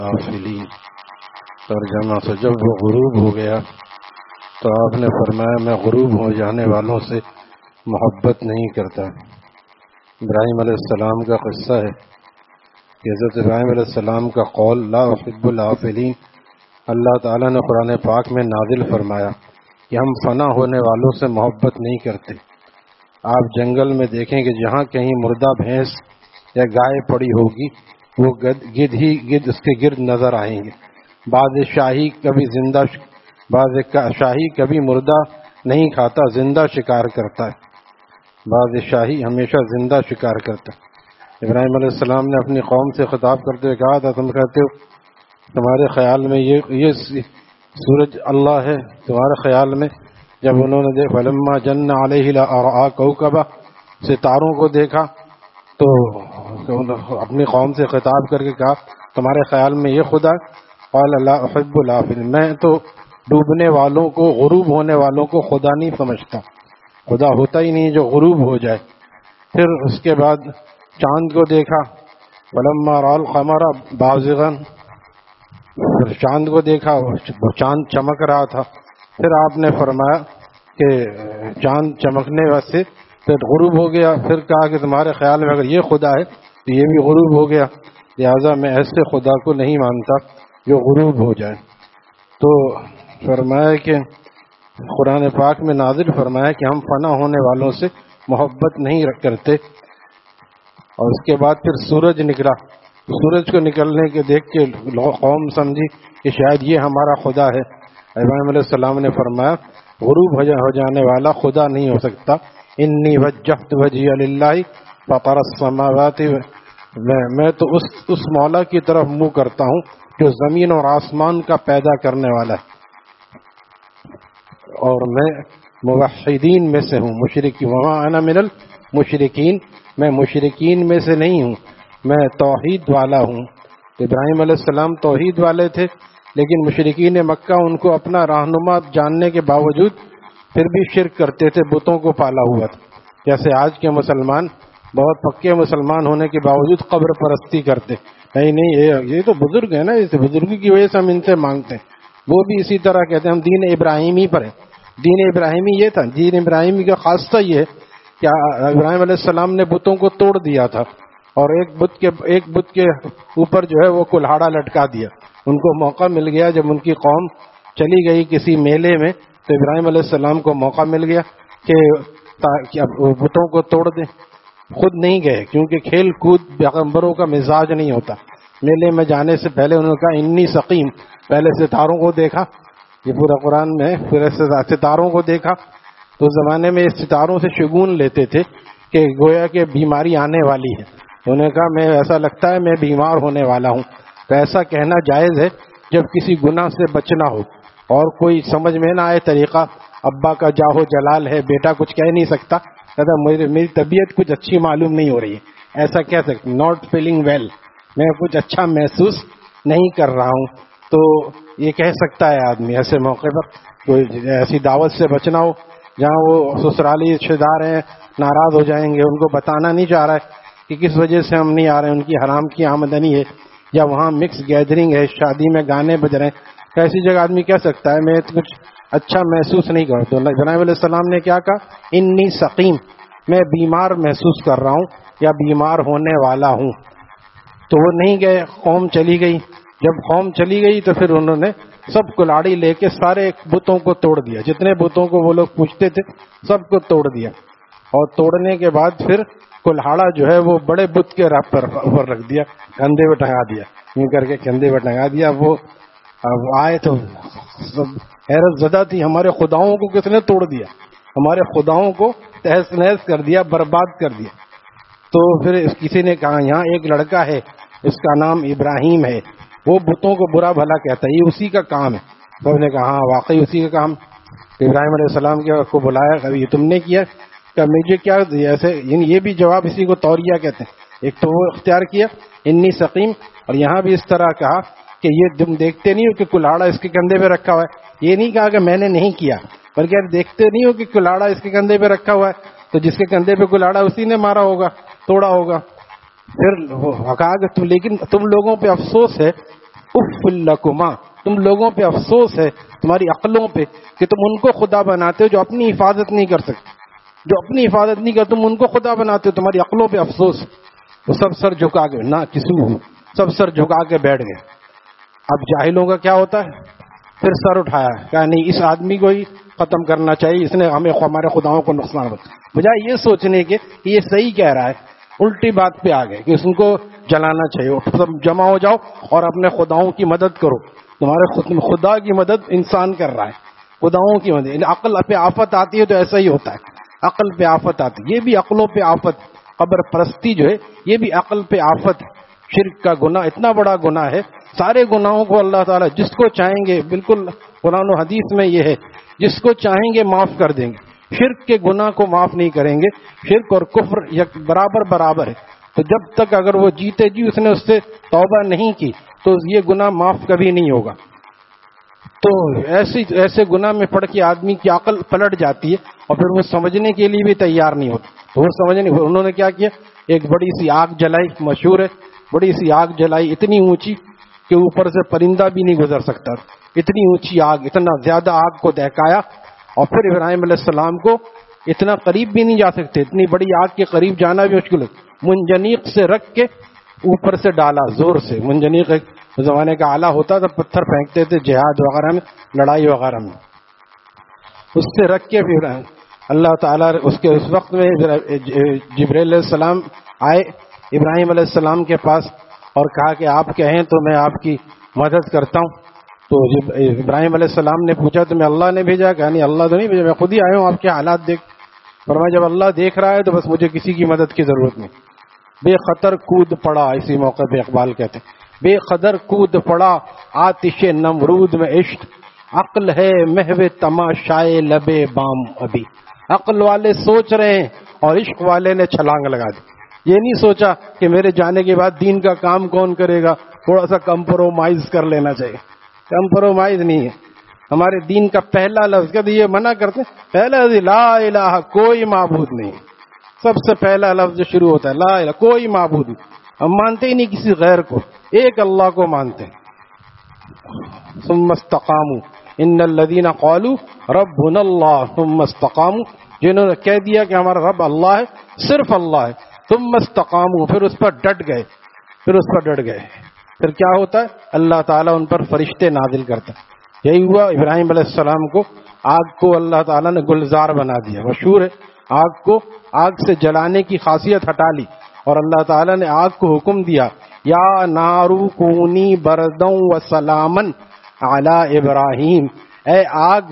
غافلین۔ ترجمہ سے جب وہ غروب ہو گیا تو آپ نے فرمایا میں غروب ہو جانے والوں سے محبت نہیں کرتا۔ ابراہیم علیہ السلام کا قصہ ہے کہ حضرت ابراہیم علیہ السلام کا قول لا احب الغافلین اللہ تعالیٰ نے قرآن پاک میں نازل فرمایا کہ ہم فنا ہونے والوں سے محبت نہیں کرتے۔ آپ جنگل میں دیکھیں کہ جہاں کہیں مردہ بھینس یا گائے پڑی ہوگی وہ گدھ اس کے گرد نظر آئیں گے۔ بعض شاہی کبھی مردہ نہیں کھاتا، زندہ شکار کرتا ہے۔ بعض شاہی ہمیشہ زندہ شکار کرتا ہے۔ ابراہیم علیہ السلام نے اپنی قوم سے خطاب کرتے ہوئے کہا تھا تم کہتے ہو تمہارے خیال میں یہ سورج اللہ ہے، تمہارے خیال میں جب انہوں نے دیکھا فلما جن علیہ رأى کوكبا ستاروں کو دیکھا تو اپنی قوم سے خطاب کر کے کہا تمہارے خیال میں یہ خدا؟ قال لا احب الغافلین، میں تو ڈوبنے والوں کو، غروب ہونے والوں کو خدا نہیں سمجھتا، خدا ہوتا ہی نہیں جو غروب ہو جائے۔ پھر اس کے بعد چاند کو دیکھا فلما رأى القمر بازغا، پھر چاند کو دیکھا وہ چاند چمک رہا تھا۔ پھر آپ نے فرمایا کہ چاند چمکنے سے پھر غروب ہو گیا۔ پھر کہا کہ تمہارے خیال میں اگر یہ خدا ہے تو یہ بھی غروب ہو گیا، لہذا میں ایسے خدا کو نہیں مانتا جو غروب ہو جائے۔ تو فرمایا کہ قرآن پاک میں نازل فرمایا کہ ہم فنا ہونے والوں سے محبت نہیں کرتے۔ اور اس کے بعد پھر سورج نکلا، سورج کو نکلنے کے دیکھ کے قوم سمجھی کہ شاید یہ ہمارا خدا ہے۔ ابراہیم علیہ السلام نے فرمایا غروب ہو جانے والا خدا نہیں ہو سکتا۔ انی وجہت وجہی للہ فطر السماوات، میں تو اس مولا کی طرف منہ کرتا ہوں جو زمین اور آسمان کا پیدا کرنے والا ہے، اور میں موحدین میں سے ہوں، مشرکین وما انا من المشرکین، میں مشرکین میں سے نہیں ہوں، میں توحید والا ہوں۔ ابراہیم علیہ السلام توحید والے تھے، لیکن مشرکین مکہ ان کو اپنا رہنما جاننے کے باوجود پھر بھی شرک کرتے تھے، بتوں کو پالا ہوا تھا۔ جیسے آج کے مسلمان بہت پکے مسلمان ہونے کے باوجود قبر پرستی کرتے، نہیں یہ تو بزرگ ہے نا، اس بزرگی کی وجہ سے ہم ان سے مانگتے ہیں۔ وہ بھی اسی طرح کہتے ہیں ہم دین ابراہیمی پر ہیں۔ دین ابراہیمی یہ تھا، دین ابراہیمی کا خاصہ یہ ہے کہ ابراہیم علیہ السلام نے بتوں کو توڑ دیا تھا اور ایک بت کے اوپر جو ہے وہ کلہاڑا لٹکا دیا۔ ان کو موقع مل گیا جب ان کی قوم چلی گئی کسی میلے میں تو ابراہیم علیہ السلام کو موقع مل گیا کہ بتوں کو توڑ دیں۔ خود نہیں گئے کیونکہ کھیل کود پیغمبروں کا مزاج نہیں ہوتا۔ میلے میں جانے سے پہلے انہوں نے کہا انی سقیم، پہلے ستاروں کو دیکھا، یہ پورا قرآن میں پھر ستاروں کو دیکھا۔ تو اس زمانے میں ستاروں سے شگون لیتے تھے کہ گویا کہ بیماری آنے والی ہے۔ انہوں نے کہا میں ایسا لگتا ہے میں بیمار ہونے والا ہوں۔ تو ایسا کہنا جائز ہے جب کسی گناہ سے بچنا ہو اور کوئی سمجھ میں نہ آئے طریقہ، ابا کا جاہو جلال ہے، بیٹا کچھ کہہ نہیں سکتا، کہتا میری طبیعت کچھ اچھی معلوم نہیں ہو رہی ہے، ایسا کہہ سکتے ناٹ فیلنگ ویل، میں کچھ اچھا محسوس نہیں کر رہا ہوں۔ تو یہ کہہ سکتا ہے آدمی ایسے موقع پر۔ کوئی ایسی دعوت سے بچنا ہو جہاں وہ سسرالی رشتے دار ہیں، ناراض ہو جائیں گے، ان کو بتانا نہیں چاہ رہا ہے کہ کس وجہ سے ہم نہیں آ رہے ہیں، ان کی حرام کی آمدنی ہے یا وہاں مکس گیدرنگ ہے، شادی میں گانے بج رہے ہیں، ایسی جگہ آدمی کہہ سکتا ہے میں کچھ اچھا محسوس نہیں کرتا۔ تو ابراہیم علیہ السلام نے کیا کہا انی سقیم، میں بیمار محسوس کر رہا ہوں یا بیمار ہونے والا ہوں۔ تو وہ نہیں گئے، قوم چلی گئی۔ جب قوم چلی گئی تو پھر انہوں نے سب کلاڑی لے کے سارے بتوں کو توڑ دیا، جتنے بتوں کو وہ لوگ پوچھتے تھے سب کو توڑ دیا، اور توڑنے کے بعد پھر کلہاڑا جو ہے وہ بڑے بت کے راہ پر اوپر رکھ دیا، کندھے پہ ٹنگا دیا، یوں کر کے کندھے پہ ٹنگا دیا۔ وہ آئے تو حیرت زدہ تھی، ہمارے خداؤں کو کس نے توڑ دیا، ہمارے خداؤں کو تہس نہس کر دیا، برباد کر دیا۔ تو پھر کسی نے کہا یہاں ایک لڑکا ہے اس کا نام ابراہیم ہے، وہ بتوں کو برا بھلا کہتا ہے، یہ اسی کا کام ہے۔ سب نے کہا ہاں واقعی اسی کا کام۔ ابراہیم علیہ السلام کو بلایا، کبھی یہ تم نے کیا؟ کہ مجھے کیا ایسے، یہ بھی جواب اسی کو توریہ کہتے ہیں۔ ایک تو وہ اختیار کیا انی سقیم، اور یہاں بھی اس طرح کہا کہ یہ تم دیکھتے نہیں ہو کہ کلاڑا اس کے کندھے پہ رکھا ہوا ہے۔ یہ نہیں کہا کہ میں نے نہیں کیا، بلکہ آپ دیکھتے نہیں ہو کہ کلاڑا اس کے کندھے پہ رکھا ہوا ہے، تو جس کے کندھے پہ کلاڑا اسی نے مارا ہوگا، توڑا ہوگا۔ پھر کہا کہ لیکن تم لوگوں پہ افسوس ہے اف لکما، تم لوگوں پہ افسوس ہے، تمہاری عقلوں پہ کہ تم ان کو خدا بناتے ہو جو اپنی حفاظت نہیں کر سکتے، جو اپنی حفاظت نہیں کر، تم ان کو خدا بناتے ہو، تمہاری عقلوں پہ افسوس۔ وہ سب سر جھکا کے، نہ کسی کو، سب سر جھکا کے بیٹھ گئے۔ اب جاہلوں کا کیا ہوتا ہے، پھر سر اٹھایا کہ نہیں اس آدمی کو ہی ختم کرنا چاہیے، اس نے ہمیں ہمارے خداؤں کو نقصان ہو، بجائے یہ سوچنے کے کہ یہ صحیح کہہ رہا ہے، الٹی بات پہ آ گئے کہ ان کو جلانا چاہیے۔ سب جمع ہو جاؤ اور اپنے خداؤں کی مدد کرو، تمہارے خدا کی مدد انسان کر رہا ہے، خداؤں کی مدد۔ عقل پہ آفت آتی ہے تو ایسا ہی ہوتا ہے، عقل پہ آفت آتی ہے، یہ بھی عقلوں پہ آفت۔ قبر پرستی جو ہے یہ بھی عقل پہ آفت ہے۔ شرک کا گناہ اتنا بڑا گناہ ہے، سارے گناہوں کو اللہ تعالیٰ جس کو چاہیں گے، بالکل قرآن و حدیث میں یہ ہے، جس کو چاہیں گے معاف کر دیں گے، شرک کے گناہ کو معاف نہیں کریں گے۔ شرک اور کفر یک برابر ہے، تو جب تک اگر وہ جیتے جی اس نے اس سے توبہ نہیں کی تو یہ گناہ معاف کبھی نہیں ہوگا۔ تو ایسے گناہ میں پڑھ کے آدمی کی عقل پلٹ جاتی ہے اور پھر وہ سمجھنے کے لیے بھی تیار نہیں ہوتا۔ تو وہ سمجھنے، انہوں نے کیا کیا، ایک بڑی سی آگ جلائی، مشہور ہے، بڑی سی آگ جلائی اتنی اونچی کہ اوپر سے پرندہ بھی نہیں گزر سکتا، اتنی اونچی آگ، اتنا زیادہ آگ کو دہکایا، اور پھر ابراہیم علیہ السلام کو اتنا قریب بھی نہیں جا سکتے، اتنی بڑی آگ کے قریب جانا بھی مشکل ہے، منجنیق سے رکھ کے اوپر سے ڈالا زور سے۔ منجنیق ایک زمانے کا آلہ ہوتا تھا، پتھر پھینکتے تھے جہاد وغیرہ میں، لڑائی وغیرہ میں، اس سے رکھ کے پھر اللہ تعالیٰ اس وقت میں جبرائیل علیہ السلام آئے ابراہیم علیہ السلام کے پاس اور کہا کہ آپ کہیں تو میں آپ کی مدد کرتا ہوں۔ تو ابراہیم علیہ السلام نے پوچھا تمہیں اللہ نے بھیجا؟ کہ نہیں اللہ تو نہیں بھیجا، میں خود ہی آیا ہوں آپ کے حالات دیکھ۔ فرمایا جب اللہ دیکھ رہا ہے تو بس مجھے کسی کی مدد کی ضرورت نہیں۔ بے خطر کود پڑا، اسی موقع پہ اقبال کہتے ہیں بے قدر کود پڑا آتش نمرود میں عشق، عقل ہے محو تماشائے لبے بام ابھی۔ عقل والے سوچ رہے ہیں اور عشق والے نے چھلانگ لگا دی۔ یہ نہیں سوچا کہ میرے جانے کے بعد دین کا کام کون کرے گا، تھوڑا سا کمپرومائز کر لینا چاہیے۔ کمپرومائز نہیں ہے، ہمارے دین کا پہلا لفظ کہتے یہ منع کرتے ہیں، پہلا لفظ لا الہ، کوئی معبود نہیں، سب سے پہلا لفظ شروع ہوتا ہے لا الہ، کوئی معبود نہیں۔ ہم مانتے ہی نہیں کسی غیر کو، ایک اللہ کو مانتے ہیں۔ ثم استقاموا ان الذين قالوا ربنا اللہ ثم استقاموا، جنہوں نے کہہ دیا کہ ہمارا رب اللہ ہے، صرف اللہ ہے، ثم استقاموا، پھر اس پر ڈٹ گئے، پھر کیا ہوتا ہے، اللہ تعالیٰ ان پر فرشتے نازل کرتا ہے۔ یہی ہوا ابراہیم علیہ السلام کو، آگ کو اللہ تعالیٰ نے گلزار بنا دیا، مشہور ہے، آگ کو آگ سے جلانے کی خاصیت ہٹا لی، اور اللہ تعالیٰ نے آگ کو حکم دیا یا نارو کونی بردوں و سلامن علی ابراہیم، اے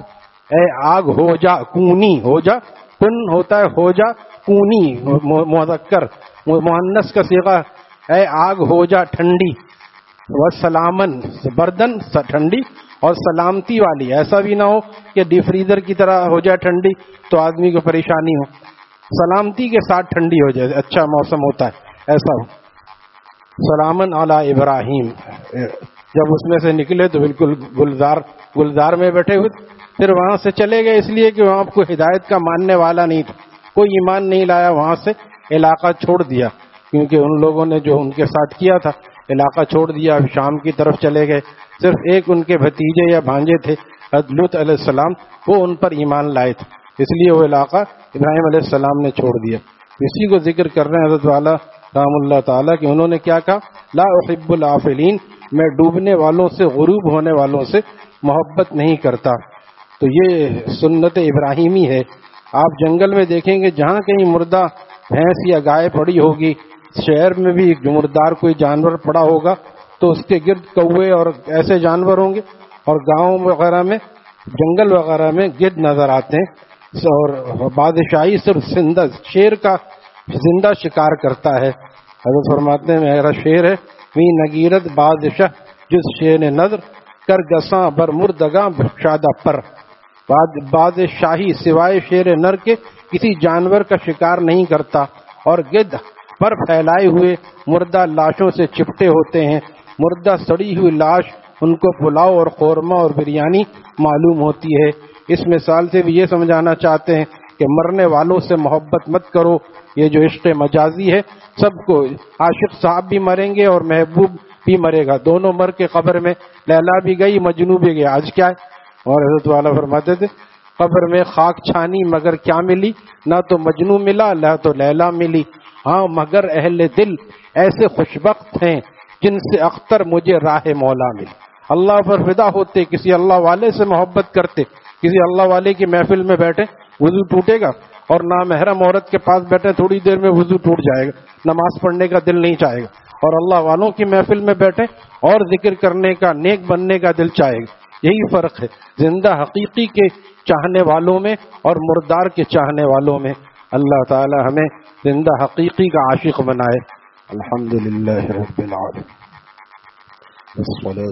آگ ہو جا، کونی ہو جا، کن ہوتا ہے ہو جا، کونی مذکر، مؤنث کا صیغہ، اے آگ ہو جا ٹھنڈی، و سلامن بردن ٹھنڈی اور سلامتی والی، ایسا بھی نہ ہو کہ ڈی فریزر کی طرح ہو جائے ٹھنڈی تو آدمی کو پریشانی ہو، سلامتی کے ساتھ ٹھنڈی ہو جائے، اچھا موسم ہوتا ہے ایسا ہو۔ سلامن علی ابراہیم، جب اس میں سے نکلے تو بالکل گلزار میں بیٹھے ہوئے، پھر وہاں سے چلے گئے اس لیے کہ وہاں کوئی ہدایت کا ماننے والا نہیں تھا، کوئی ایمان نہیں لایا، وہاں سے علاقہ چھوڑ دیا، کیونکہ ان لوگوں نے جو ان کے ساتھ کیا تھا، علاقہ چھوڑ دیا، شام کی طرف چلے گئے۔ صرف ایک ان کے بھتیجے یا بھانجے تھے لوط علیہ السلام، وہ ان پر ایمان لائے تھے، اس لیے وہ علاقہ ابراہیم علیہ السلام نے چھوڑ دیا۔ اسی کو ذکر کر رہے ہیں حضرت والا رحم اللہ تعالیٰ کہ انہوں نے کیا کہا، لا احب العافلین، میں ڈوبنے والوں سے، غروب ہونے والوں سے محبت نہیں کرتا۔ تو یہ سنت ابراہیمی ہے۔ آپ جنگل میں دیکھیں گے جہاں کہیں مردہ بھینس یا گائے پڑی ہوگی، شہر میں بھی جو مردار کوئی جانور پڑا ہوگا تو اس کے گرد کوے اور ایسے جانور ہوں گے، اور گاؤں وغیرہ میں، جنگل وغیرہ میں گرد نظر آتے ہیں، اور بادشاہی صرف شیر کا زندہ شکار کرتا ہے۔ حضرت فرماتے ہیں میرا شیر ہے، می نگیرت بادشاہ جس شیر نظر کر گساں بر مردگاں شادہ پر، بادشاہی سوائے شیر نر کے کسی جانور کا شکار نہیں کرتا، اور گدھ پر پھیلائے ہوئے مردہ لاشوں سے چپٹے ہوتے ہیں، مردہ سڑی ہوئی لاش ان کو پلاؤ اور قورمہ اور بریانی معلوم ہوتی ہے۔ اس مثال سے بھی یہ سمجھانا چاہتے ہیں کہ مرنے والوں سے محبت مت کرو، یہ جو عشق مجازی ہے، سب کو عاشق صاحب بھی مریں گے اور محبوب بھی مرے گا، دونوں مر کے قبر میں، لیلا بھی گئی مجنو بھی گیا، آج کیا ہے؟ اور حضرت والا فرماتے تھے قبر میں خاک چھانی مگر کیا ملی؟ نہ تو مجنو ملا نہ تو لیلا ملی، ہاں مگر اہل دل ایسے خوشبخت ہیں جن سے اختر مجھے راہ مولا ملی۔ اللہ پر فدا ہوتے، کسی اللہ والے سے محبت کرتے، کسی اللہ والے کی محفل میں بیٹھے وضو ٹوٹے گا، اور نامحرم عورت کے پاس بیٹھے تھوڑی دیر میں وضو ٹوٹ جائے گا، نماز پڑھنے کا دل نہیں چاہے گا، اور اللہ والوں کی محفل میں بیٹھے اور ذکر کرنے کا، نیک بننے کا دل چاہے گا۔ یہی فرق ہے زندہ حقیقی کے چاہنے والوں میں اور مردار کے چاہنے والوں میں۔ اللہ تعالی ہمیں زندہ حقیقی کا عاشق بنائے۔ الحمدللہ رب العالمین۔